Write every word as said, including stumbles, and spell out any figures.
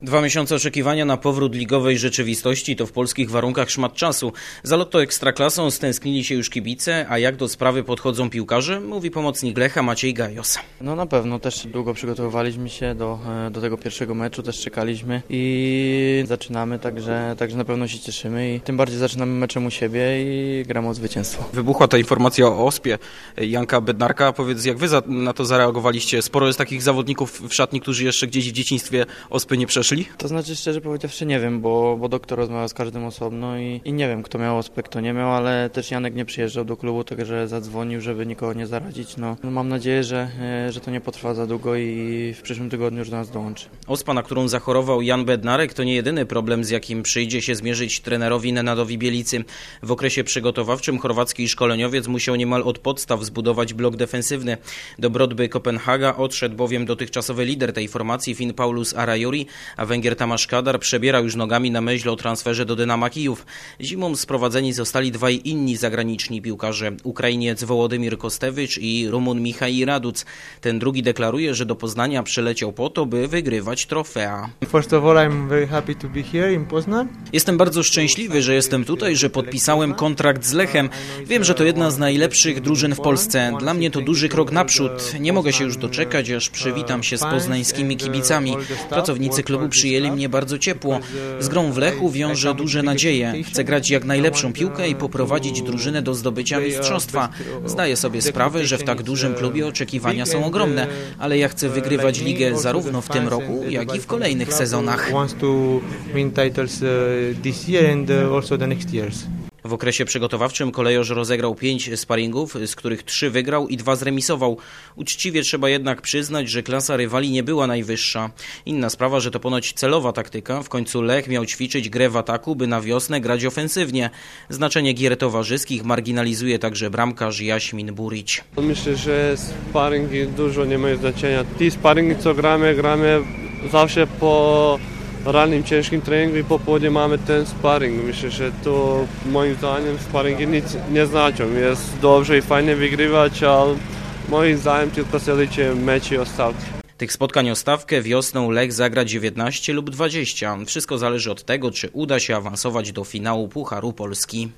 Dwa miesiące oczekiwania na powrót ligowej rzeczywistości to w polskich warunkach szmat czasu. Za Lotto Ekstraklasą stęsknili się już kibice, a jak do sprawy podchodzą piłkarze, mówi pomocnik Lecha Maciej Gajos. No na pewno, też długo przygotowywaliśmy się do, do tego pierwszego meczu, też czekaliśmy i zaczynamy, także, także na pewno się cieszymy i tym bardziej zaczynamy meczem u siebie i gramy o zwycięstwo. Wybuchła ta informacja o ospie Janka Bednarka. Powiedz, jak wy za, na to zareagowaliście? Sporo jest takich zawodników w szatni, którzy jeszcze gdzieś w dzieciństwie ospy nie przeszli? To znaczy, szczerze powiedziawszy, nie wiem, bo, bo doktor rozmawiał z każdym osobno i, i nie wiem, kto miał ospę, kto nie miał, ale też Janek nie przyjeżdżał do klubu, także zadzwonił, żeby nikogo nie zarazić. No, no mam nadzieję, że, że to nie potrwa za długo i w przyszłym tygodniu już do nas dołączy. Ospa, na którą zachorował Jan Bednarek, to nie jedyny problem, z jakim przyjdzie się zmierzyć trenerowi Nenadowi Bielicy. W okresie przygotowawczym chorwacki szkoleniowiec musiał niemal od podstaw zbudować blok defensywny. Do Brodby Kopenhaga odszedł bowiem dotychczasowy lider tej formacji Fin Paulus Arajuri, a Węgier Tamas Kadar przebierał już nogami na myśl o transferze do Dynama Kijów. Zimą sprowadzeni zostali dwaj inni zagraniczni piłkarze, Ukrainiec Wołodymir Kostewicz i Rumun Michai Raduc. Ten drugi deklaruje, że do Poznania przyleciał po to, by wygrywać trofea. First of all, I'm very happy to be here in Poznań. Jestem bardzo szczęśliwy, że jestem tutaj, że podpisałem kontrakt z Lechem. Wiem, że to jedna z najlepszych drużyn w Polsce. Dla mnie to duży krok naprzód. Nie mogę się już doczekać, aż przywitam się z poznańskimi kibicami. Pracownicy klubu przyjęli mnie bardzo ciepło. Z grą w Lechu wiążę duże nadzieje. Chcę grać jak najlepszą piłkę i poprowadzić drużynę do zdobycia mistrzostwa. Zdaję sobie sprawę, że w tak dużym klubie oczekiwania są ogromne, ale ja chcę wygrywać ligę zarówno w tym roku, jak i w kolejnych sezonach. W okresie przygotowawczym kolejorz rozegrał pięć sparingów, z których trzy wygrał i dwa zremisował. Uczciwie trzeba jednak przyznać, że klasa rywali nie była najwyższa. Inna sprawa, że to ponoć celowa taktyka. W końcu Lech miał ćwiczyć grę w ataku, by na wiosnę grać ofensywnie. Znaczenie gier towarzyskich marginalizuje także bramkarz Jaśmin Burić. Myślę, że sparingi dużo nie mają znaczenia. Ti sparingi, co gramy, gramy zawsze po rannym, ciężkim treningu i po południu mamy ten sparring. Myślę, że to moim zdaniem sparingi nic nie znaczą. Jest dobrze i fajnie wygrywać, ale moim zdaniem tylko się liczy mecze o stawki. Tych spotkań o stawkę wiosną Lech zagra dziewiętnaście lub dwadzieścia. Wszystko zależy od tego, czy uda się awansować do finału Pucharu Polski.